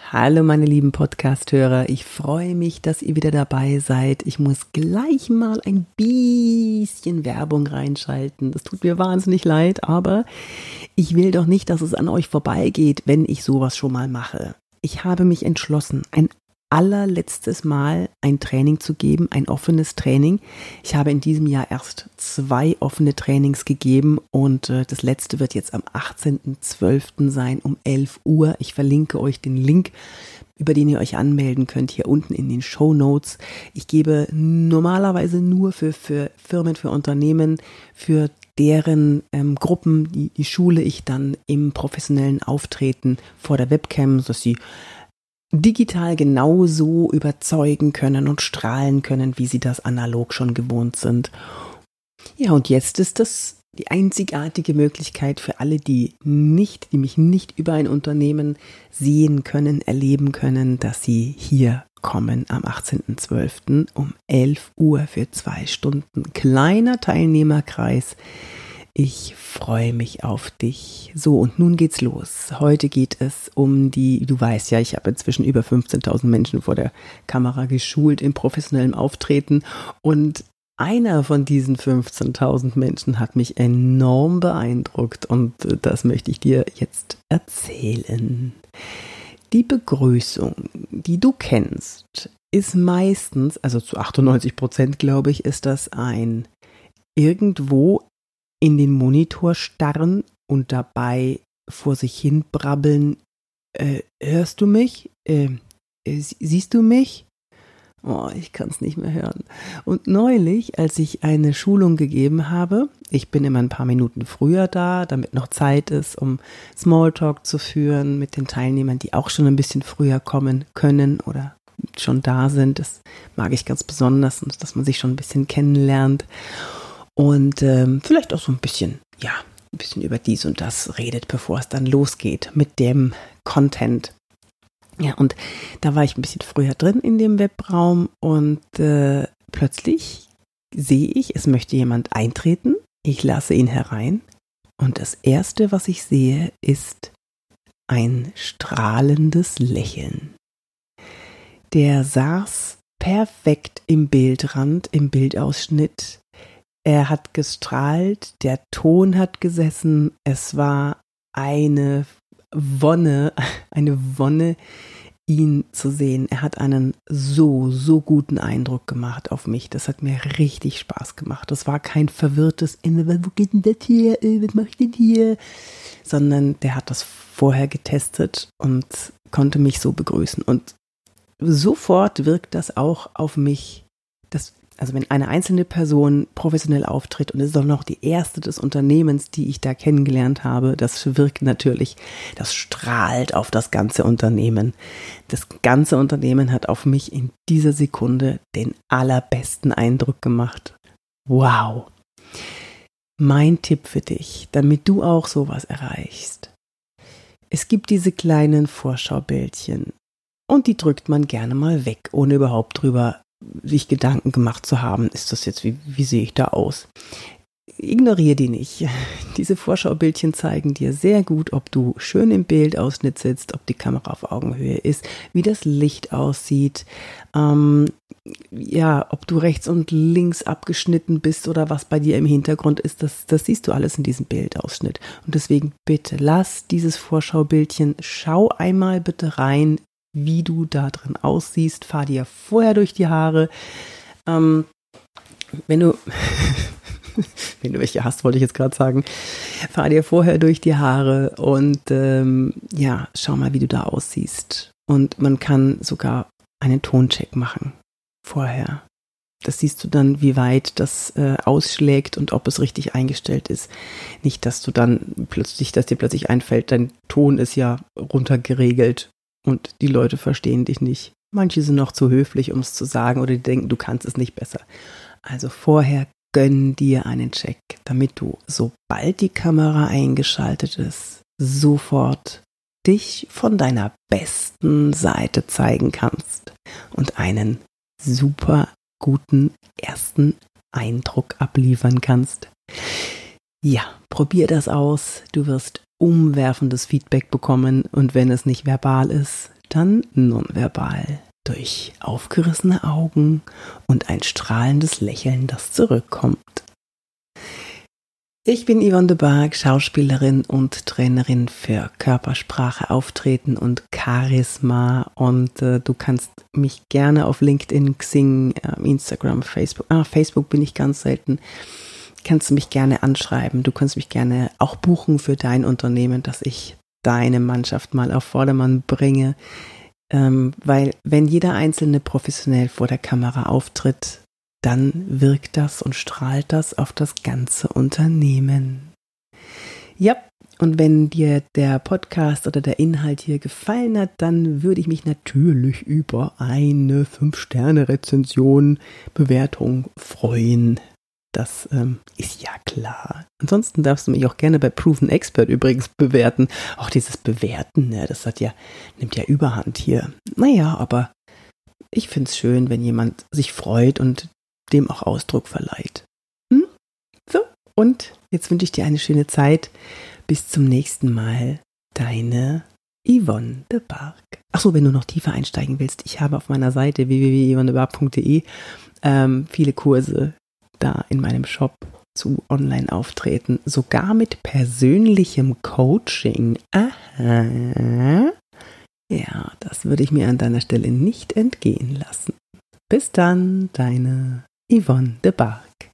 Hallo meine lieben Podcast-Hörer, ich freue mich, dass ihr wieder dabei seid. Ich muss gleich mal ein bisschen Werbung reinschalten. Das tut mir wahnsinnig leid, aber ich will doch nicht, dass es an euch vorbeigeht, wenn ich sowas schon mal mache. Ich habe mich entschlossen, ein allerletztes Mal ein Training zu geben, ein offenes Training. Ich habe in diesem Jahr erst 2 offene Trainings gegeben und das letzte wird jetzt am 18.12. sein um 11 Uhr. Ich verlinke euch den Link, über den ihr euch anmelden könnt, hier unten in den Shownotes. Ich gebe normalerweise nur für Firmen, für Unternehmen, für deren Gruppen, die schule ich dann im professionellen Auftreten vor der Webcam, sodass sie digital genauso überzeugen können und strahlen können, wie sie das analog schon gewohnt sind. Ja, und jetzt ist das die einzigartige Möglichkeit für alle, die mich nicht über ein Unternehmen sehen können, erleben können, dass sie hier kommen am 18.12. um 11 Uhr für 2 Stunden. Kleiner Teilnehmerkreis. Ich freue mich auf dich. So, und nun geht's los. Heute geht es um du weißt ja, ich habe inzwischen über 15.000 Menschen vor der Kamera geschult im professionellen Auftreten und einer von diesen 15.000 Menschen hat mich enorm beeindruckt und das möchte ich dir jetzt erzählen. Die Begrüßung, die du kennst, ist meistens, also zu 98% glaube ich, ist das ein irgendwo in den Monitor starren und dabei vor sich hin brabbeln. Hörst du mich? Siehst du mich? Oh, ich kann es nicht mehr hören. Und neulich, als ich eine Schulung gegeben habe, ich bin immer ein paar Minuten früher da, damit noch Zeit ist, um Smalltalk zu führen mit den Teilnehmern, die auch schon ein bisschen früher kommen können oder schon da sind. Das mag ich ganz besonders, dass man sich schon ein bisschen kennenlernt. Und vielleicht auch so ein bisschen über dies und das redet, bevor es dann losgeht mit dem Content. Ja, und da war ich ein bisschen früher drin in dem Webraum und plötzlich sehe ich, es möchte jemand eintreten. Ich lasse ihn herein und das Erste, was ich sehe, ist ein strahlendes Lächeln. Der saß perfekt im Bildrand, im Bildausschnitt. Er hat gestrahlt, der Ton hat gesessen, es war eine Wonne, ihn zu sehen. Er hat einen so guten Eindruck gemacht auf mich. Das hat mir richtig Spaß gemacht. Das war kein verwirrtes, wo geht denn das hier, was macht denn hier? Sondern der hat das vorher getestet und konnte mich so begrüßen. Und sofort wirkt das auch auf mich, also wenn eine einzelne Person professionell auftritt und es ist auch noch die erste des Unternehmens, die ich da kennengelernt habe, das wirkt natürlich, das strahlt auf das ganze Unternehmen. Das ganze Unternehmen hat auf mich in dieser Sekunde den allerbesten Eindruck gemacht. Wow! Mein Tipp für dich, damit du auch sowas erreichst. Es gibt diese kleinen Vorschaubildchen und die drückt man gerne mal weg, ohne überhaupt drüber sich Gedanken gemacht zu haben, ist das jetzt, wie sehe ich da aus? Ignoriere die nicht. Diese Vorschaubildchen zeigen dir sehr gut, ob du schön im Bildausschnitt sitzt, ob die Kamera auf Augenhöhe ist, wie das Licht aussieht, ob du rechts und links abgeschnitten bist oder was bei dir im Hintergrund ist, das siehst du alles in diesem Bildausschnitt. Und deswegen bitte lass dieses Vorschaubildchen, schau einmal bitte rein, wie du da drin aussiehst, fahr dir vorher durch die Haare. Wenn du welche hast, wollte ich jetzt gerade sagen, fahr dir vorher durch die Haare und schau mal, wie du da aussiehst. Und man kann sogar einen Toncheck machen vorher. Das siehst du dann, wie weit das ausschlägt und ob es richtig eingestellt ist. Nicht, dass dir plötzlich einfällt, dein Ton ist ja runtergeregelt. Und die Leute verstehen dich nicht. Manche sind noch zu höflich, um es zu sagen, oder die denken, du kannst es nicht besser. Also vorher gönn dir einen Check, damit du, sobald die Kamera eingeschaltet ist, sofort dich von deiner besten Seite zeigen kannst und einen super guten ersten Eindruck abliefern kannst. Ja, probier das aus. Du wirst umwerfendes Feedback bekommen und wenn es nicht verbal ist, dann nonverbal durch aufgerissene Augen und ein strahlendes Lächeln, das zurückkommt. Ich bin Yvonne de Barg, Schauspielerin und Trainerin für Körpersprache, Auftreten und Charisma, und du kannst mich gerne auf LinkedIn, Xing, Instagram, Facebook, Facebook bin ich ganz selten, kannst du mich gerne anschreiben. Du kannst mich gerne auch buchen für dein Unternehmen, dass ich deine Mannschaft mal auf Vordermann bringe, weil wenn jeder Einzelne professionell vor der Kamera auftritt, dann wirkt das und strahlt das auf das ganze Unternehmen. Ja, und wenn dir der Podcast oder der Inhalt hier gefallen hat, dann würde ich mich natürlich über eine 5-Sterne-Rezension, Bewertung freuen. Das ist ja klar. Ansonsten darfst du mich auch gerne bei Proven Expert übrigens bewerten. Auch dieses Bewerten, ne, das nimmt ja Überhand hier. Naja, aber ich finde es schön, wenn jemand sich freut und dem auch Ausdruck verleiht. So, und jetzt wünsche ich dir eine schöne Zeit. Bis zum nächsten Mal. Deine Yvonne de Barg. Achso, wenn du noch tiefer einsteigen willst, ich habe auf meiner Seite www.yvonnedebarg.de viele Kurse da in meinem Shop zu Online-Auftreten, sogar mit persönlichem Coaching. Aha. Ja, das würde ich mir an deiner Stelle nicht entgehen lassen. Bis dann, deine Yvonne de Barg.